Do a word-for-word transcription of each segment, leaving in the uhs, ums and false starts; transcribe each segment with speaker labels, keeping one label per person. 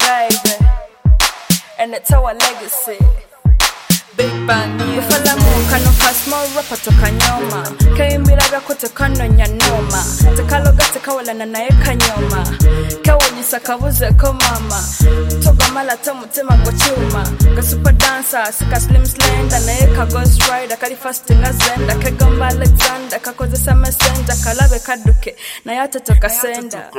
Speaker 1: baby, and it's our legacy. Big bang, you feel like more can of a small rapper to Kanyoma. Came be like a quote to Canon Yanoma. The Kaloga to Kawalan and I Kanyoma. Kawani Sakabuza Komama. Togamala Tomutima Gochuma. The super dancer, Sika Slim Sland, and Eka Ghost Rider, Califasting as then, the Kagamba Alexander, Kakoza Summer Sender, Kalabe Kaduke, Nayata Toka Sender.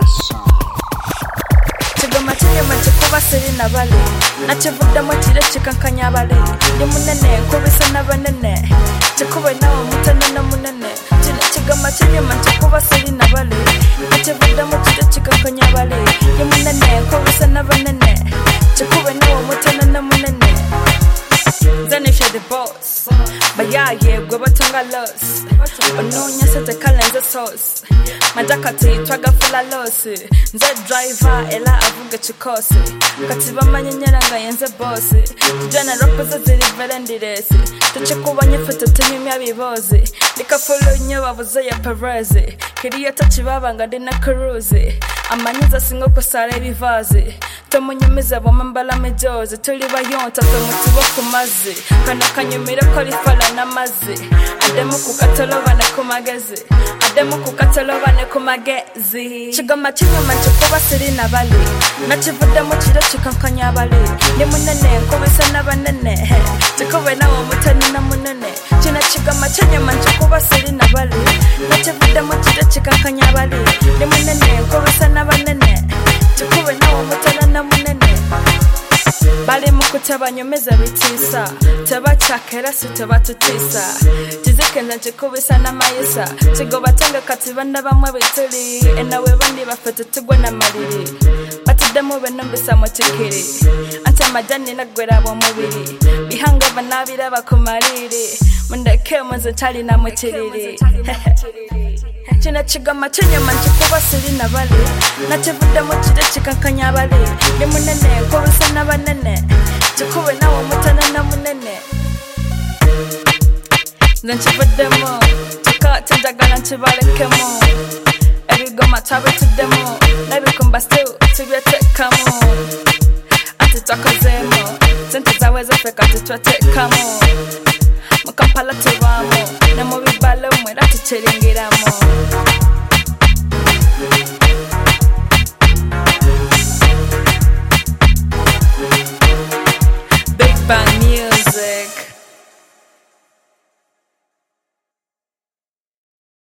Speaker 1: Chigama chenye machikuba siri na bali nachivuda mwachire chikankanya bali ndi munene nkubisa n'abanene chikube nawo mutana na munene chigama chenye machikuba siri na bali nachivuda mwachire chikankanya bali ndi munene nkubisa n'abanene chikube nawo mutana na munene Zanisha the boss Baya ye gwe batunga loss Ononya sete kalenze sauce Majaka tuyitwaga fula loss Nze driver ela avuga chikosi Katiba manyenyera nga yenze boss Tujana rokoza ziri velendiresi Tuchikuba nyefete tunyumya bibozi Lika fulu nye wabuze ya perezi Kiriya tachibaba nga dina kuruzi Amanyiza singo kusare bivazi Tomunyumiza wamambala mejozi Tuliba yonta tomutiwa kumazi Kana kanyumire kori fala na mazi Ademu kukatoloba ne kumagezi Ademu kukatoloba ne kumagezi Chigama chinyuma chikuba siri na bali Nachivuda muchire chikankanya bali Ni munene nkubisa n'abanene Chikube nawo mutani na munene China chigama chinyuma chikuba siri na bali Nachivuda muchire chikankanya bali Ni munene nkubisa n'abanene Chikube nawo mutani na munene Bali mukutaba nyomeza bitisa Teba chakera si teba tutisa Chizikenda chikubisa na mayisa Chigo batanga katibanda bamwe bituli Enawe bandi bafete tugwe na maliri Batidemu benumbisa mochikiri Ante majani na gwera wa mubiri Bihanga banabira bakumariri Mundeke mwenze chali na mochiriri China chigama chenye manchikuba siri na bali Nachivuda mochire chikankanya bali Ni munene kubisa na banene Chikube nawo mutana na munene Zanchivudemo Chika chenjagala nchibalekemo Ebigoma tabe tudemo Nebikumba still tibyetekamo Atitakozemo Zente zaweza feka titwatekamo Mukampala tubamo Nemo bibalo mwera tuchiringiramo